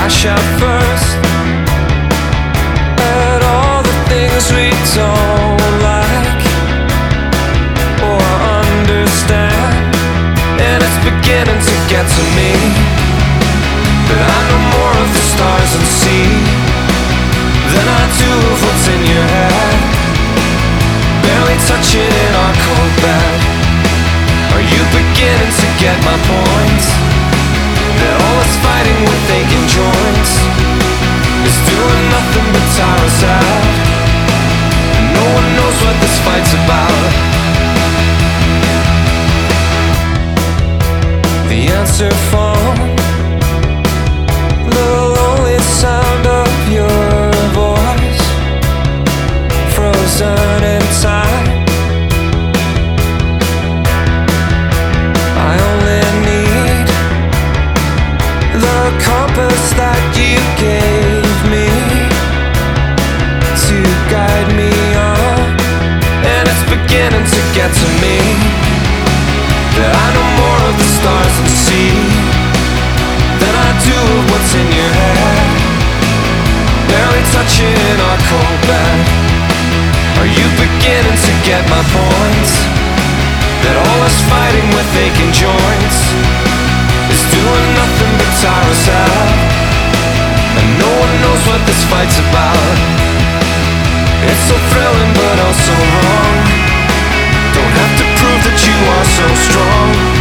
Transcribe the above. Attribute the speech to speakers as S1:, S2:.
S1: lash out first at all the things we don't like or understand. And it's beginning to get to me that I know more of the stars and sea than I do of what's in your head. Barely touching in our cold bed. Are you beginning to get my point? That all this fighting with aching joints is doing nothing but tire us out. And no one knows what this fight's about. The answer phone, the lonely sound of your voice, frozen in time. I only need the compass that you gave me to guide me on. And it's beginning to get to me that I know more of the stars and sea than I do of what's in your head. Barely touching our cold bed. Are you beginning to get my point? That all this fighting with aching joints is doing nothing but tire us out. And no one knows what this fight's about. It's so thrilling but also wrong. Don't have to prove that you are so strong.